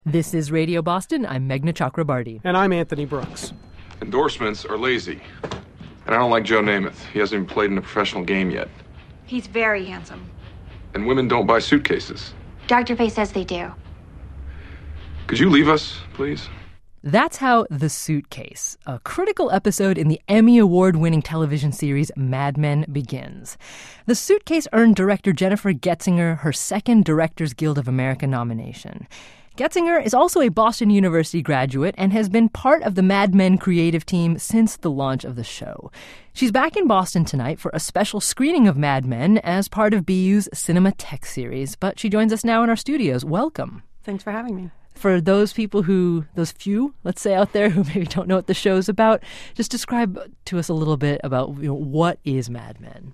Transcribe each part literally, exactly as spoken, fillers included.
This is Radio Boston. I'm Meghna Chakrabarty. And I'm Anthony Brooks. Endorsements are lazy. And I don't like Joe Namath. He hasn't even played in a professional game yet. He's very handsome. And women don't buy suitcases. Doctor Faye says they do. Could you leave us, please? That's how The Suitcase, a critical episode in the Emmy Award-winning television series Mad Men, begins. The Suitcase earned director Jennifer Getzinger her second Directors Guild of America nomination. Getzinger is also a Boston University graduate and has been part of the Mad Men creative team since the launch of the show. She's back in Boston tonight for a special screening of Mad Men as part of B U's Cinema Tech series, but she joins us now in our studios. Welcome. Thanks for having me. For those people who, those few, let's say, out there who maybe don't know what the show's about, just describe to us a little bit about, you know, what is Mad Men?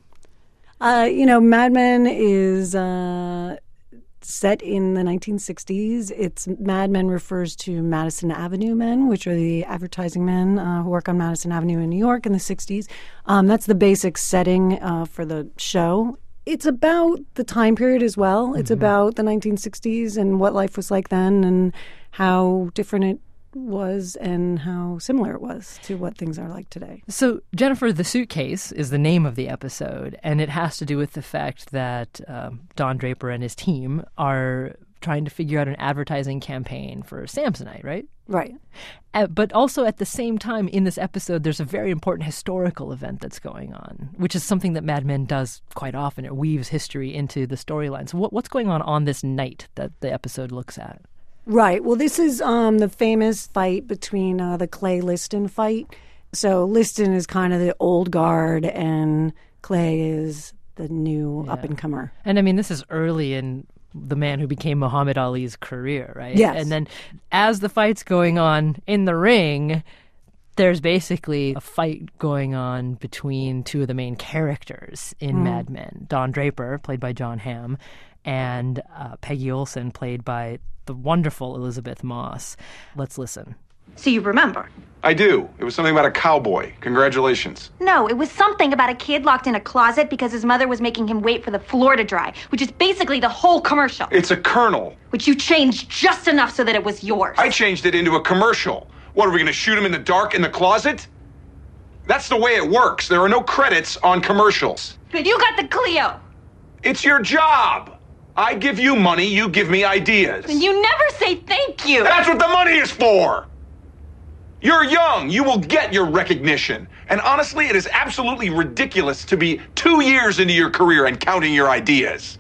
Uh, you know, Mad Men is uh, set in the nineteen sixties. It's Mad Men refers to Madison Avenue men, which are the advertising men uh, who work on Madison Avenue in New York in the sixties. Um, that's the basic setting uh, for the show. It's about the time period as well. It's mm-hmm. about the nineteen sixties and what life was like then and how different it was and how similar it was to what things are like today. So, Jennifer, The Suitcase is the name of the episode, and it has to do with the fact that um, Don Draper and his team are trying to figure out an advertising campaign for Samsonite, right? Right. Uh, but also at the same time in this episode, there's a very important historical event that's going on, which is something that Mad Men does quite often. It weaves history into the storyline. So what, what's going on on this night that the episode looks at? Right. Well, this is um, the famous fight between uh, the Clay Liston fight. So Liston is kind of the old guard and Clay is the new yeah. up-and-comer. And I mean, this is early in the man who became Muhammad Ali's career, right? Yes. And then as the fight's going on in the ring, there's basically a fight going on between two of the main characters in mm. Mad Men. Don Draper, played by Jon Hamm, and uh, Peggy Olson, played by the wonderful Elizabeth Moss. Let's listen. So you remember? I do. It was something about a cowboy. Congratulations. No, it was something about a kid locked in a closet because his mother was making him wait for the floor to dry, which is basically the whole commercial. It's a kernel. Which you changed just enough so that it was yours. I changed it into a commercial. What, are we going to shoot him in the dark in the closet? That's the way it works. There are no credits on commercials. But you got the Clio. It's your job. I give you money, you give me ideas. And you never say thank you. That's what the money is for. You're young. You will get your recognition. And honestly, it is absolutely ridiculous to be two years into your career and counting your ideas.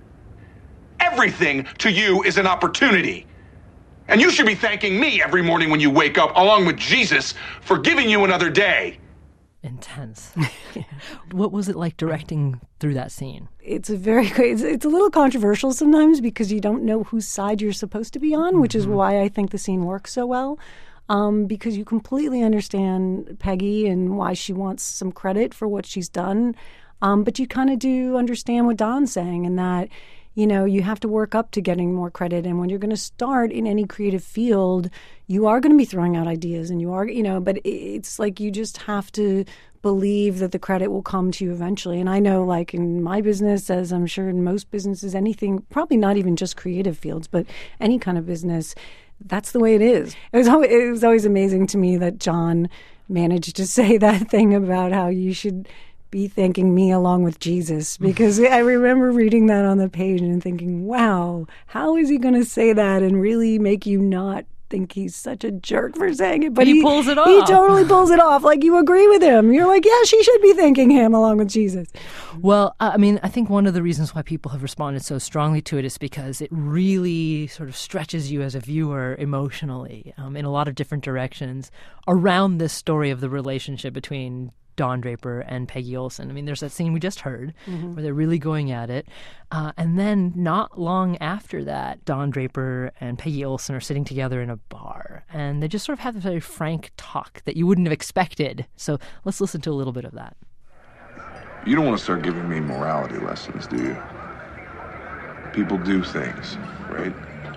Everything to you is an opportunity. And you should be thanking me every morning when you wake up, along with Jesus, for giving you another day. Intense. What was it like directing through that scene? It's a very it's, it's a little controversial sometimes because you don't know whose side you're supposed to be on, mm-hmm. which is why I think the scene works so well. Um, because you completely understand Peggy and why she wants some credit for what she's done. Um, but you kind of do understand what Don's saying and that, you know, you have to work up to getting more credit. And when you're going to start in any creative field, you are going to be throwing out ideas and you are, you know, but it's like you just have to believe that the credit will come to you eventually. And I know, like in my business, as I'm sure in most businesses, anything, probably not even just creative fields, but any kind of business, that's the way it is. It was always, it was always amazing to me that John managed to say that thing about how you should be thanking me along with Jesus, because I remember reading that on the page and thinking, wow, how is he going to say that and really make you not think he's such a jerk for saying it? But he, he pulls it off. He totally pulls it off. Like, you agree with him. You're like, yeah, she should be thanking him along with Jesus. Well, I mean, I think one of the reasons why people have responded so strongly to it is because it really sort of stretches you as a viewer emotionally um, in a lot of different directions around this story of the relationship between Don Draper and Peggy Olson. I mean, there's that scene we just heard mm-hmm. where they're really going at it. Uh, and then not long after that, Don Draper and Peggy Olson are sitting together in a bar. And they just sort of have a very frank talk that you wouldn't have expected. So let's listen to a little bit of that. You don't want to start giving me morality lessons, do you? People do things, right?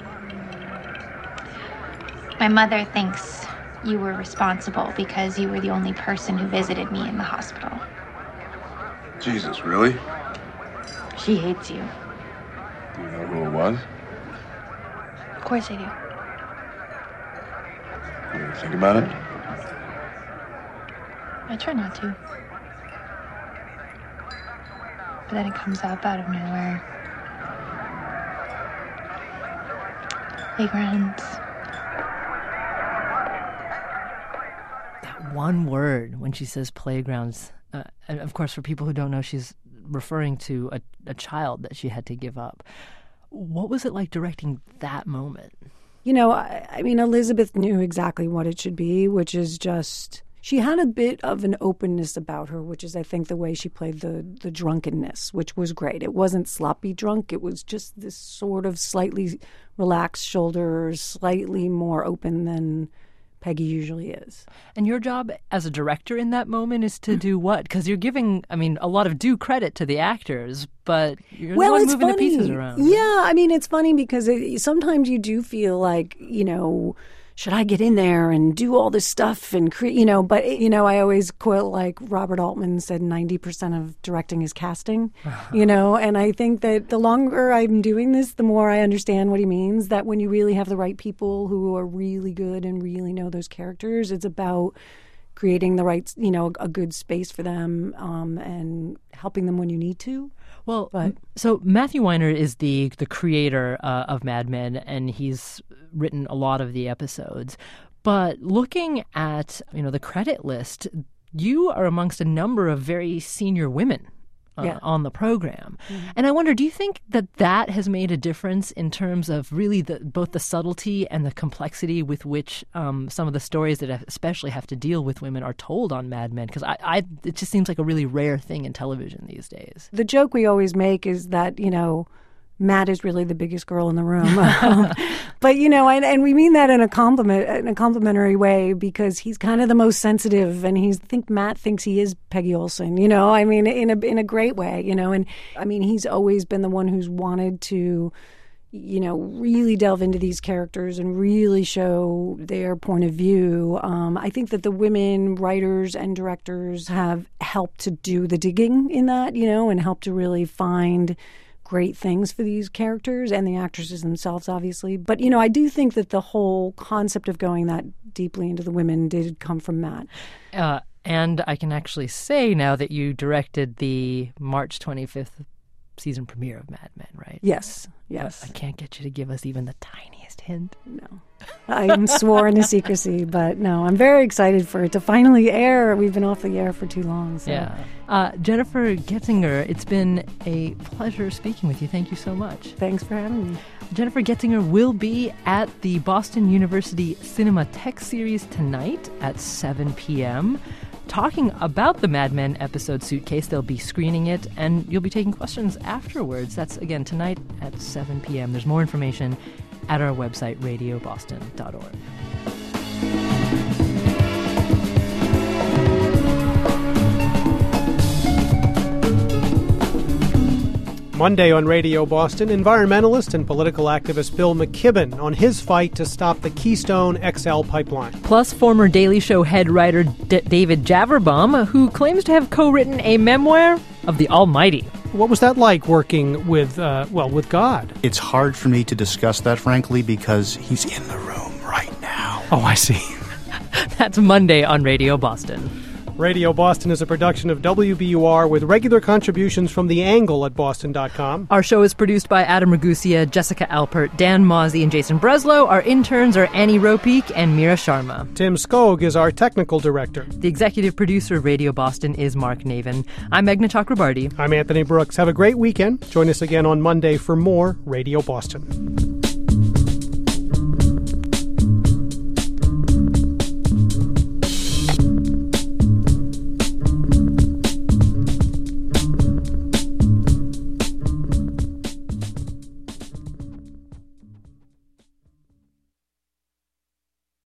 My mother thinks you were responsible because you were the only person who visited me in the hospital. Jesus, really? She hates you. Do you know who it was? Of course I do. You think about it? I try not to. But then it comes up out of nowhere. Playgrounds. That one word when she says playgrounds, uh, and of course, for people who don't know, she's referring to a, a child that she had to give up. What was it like directing that moment? You know, I, I mean, Elizabeth knew exactly what it should be, which is just, she had a bit of an openness about her, which is, I think, the way she played the, the drunkenness, which was great. It wasn't sloppy drunk. It was just this sort of slightly relaxed shoulders, slightly more open than Peggy usually is. And your job as a director in that moment is to do what? Because you're giving, I mean, a lot of due credit to the actors, but you're well, the one it's moving funny. the pieces around. Yeah, I mean, it's funny because it, sometimes you do feel like, you know, should I get in there and do all this stuff and create, you know, but, it, you know, I always quote like Robert Altman said, ninety percent of directing is casting, you know, and I think that the longer I'm doing this, the more I understand what he means, that when you really have the right people who are really good and really know those characters, it's about creating the right, you know, a good space for them um, and helping them when you need to. Well, but, so Matthew Weiner is the the creator uh, of Mad Men, and he's written a lot of the episodes. But looking at, you know, the credit list, you are amongst a number of very senior women uh, yeah. on the program. Mm-hmm. And I wonder, do you think that that has made a difference in terms of really the, both the subtlety and the complexity with which um, some of the stories that especially have to deal with women are told on Mad Men? Because I, I, it just seems like a really rare thing in television these days. The joke we always make is that, you know, Matt is really the biggest girl in the room. um, but, you know, and, and we mean that in a compliment, in a complimentary way, because he's kind of the most sensitive, and he's, I think Matt thinks he is Peggy Olson, you know, I mean, in a, in a great way, you know, and I mean, he's always been the one who's wanted to, you know, really delve into these characters and really show their point of view. Um, I think that the women writers and directors have helped to do the digging in that, you know, and helped to really find great things for these characters and the actresses themselves, obviously. But, you know, I do think that the whole concept of going that deeply into the women did come from Matt. Uh, and I can actually say now that you directed the March twenty-fifth season premiere of Mad Men, right? Yes, yes. But I can't get you to give us even the tiniest hint. No. I'm sworn to secrecy, but no, I'm very excited for it to finally air. We've been off the air for too long. So. Yeah. Uh, Jennifer Getzinger, it's been a pleasure speaking with you. Thank you so much. Thanks for having me. Jennifer Getzinger will be at the Boston University Cinematheque series tonight at seven p.m. talking about the Mad Men episode Suitcase. They'll be screening it, and you'll be taking questions afterwards. That's, again, tonight at seven p.m. There's more information at our website, radio boston dot org. Monday on Radio Boston, environmentalist and political activist Bill McKibben on his fight to stop the Keystone X L pipeline. Plus, former Daily Show head writer D- David Javerbaum, who claims to have co-written a memoir of the Almighty. What was that like working with, uh, well, with God? It's hard for me to discuss that, frankly, because he's in the room right now. Oh, I see. That's Monday on Radio Boston. Radio Boston is a production of W B U R with regular contributions from The Angle at boston dot com. Our show is produced by Adam Ragusia, Jessica Alpert, Dan Mozzie, and Jason Breslow. Our interns are Annie Ropeek and Mira Sharma. Tim Skog is our technical director. The executive producer of Radio Boston is Mark Navin. I'm Meghna Chakrabarty. I'm Anthony Brooks. Have a great weekend. Join us again on Monday for more Radio Boston.